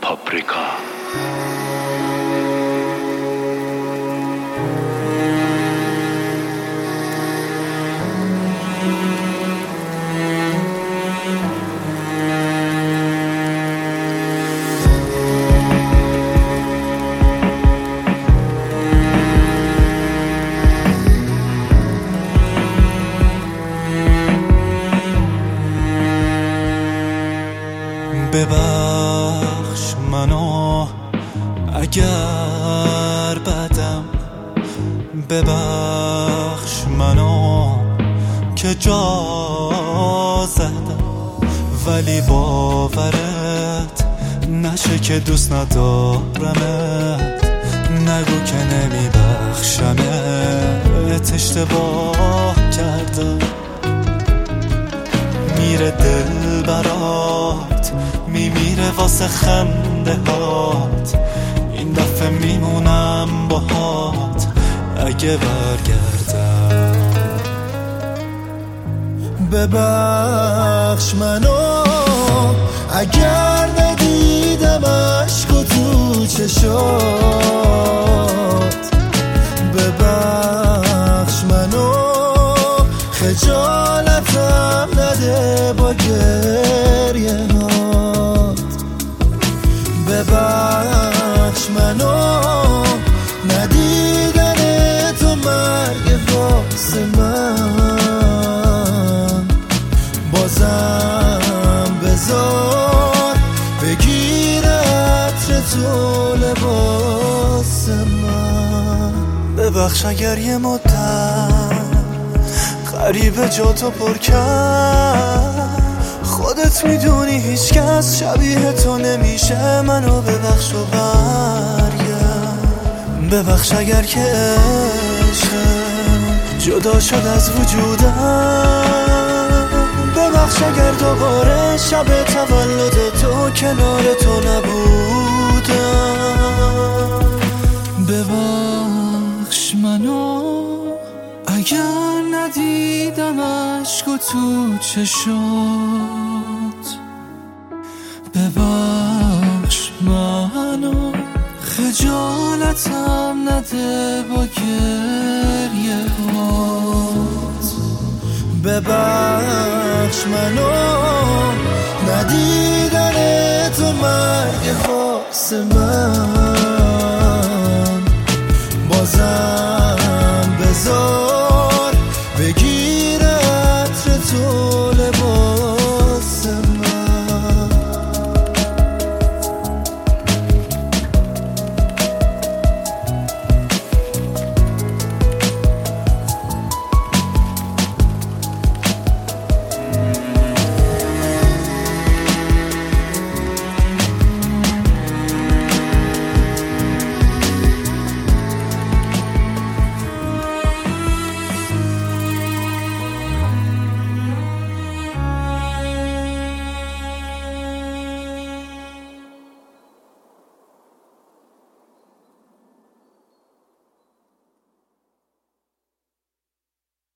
پاپریکا. ببخش منو اگر بدم، ببخش منو که جا زدم، ولی باورت نشه که دوست ندارمت. نگو که نمیبخشمت، اشتباه کردم. میره دل برات، میمیره واسه خنده هات. این دفعه میمونم باهات اگه برگردم. ببخش منو اگر ندیدم عشق و تو چشات. ببخش منو خجالتم نده با گریه هات. ببخش منو ندیدن تو مرگ واسه من. بازم بذار بگیر عطر تو لباس من. ببخش اگر یه مدت غریبه جا تو پر کرد. خودت میدونی هیچ کس شبیه تو نمیشه. منو ببخش و برگرد. ببخش اگر که عشقم جدا شد از وجودم. ببخش اگر دوباره شب تولد تو کنار تو نبودم. ببخش منو اگر ندیدم عشق و تو چشات. ببخش منو خجالتم نده با گریه هات. ببخش منو ندیدن تو مرگ واسه من. بازم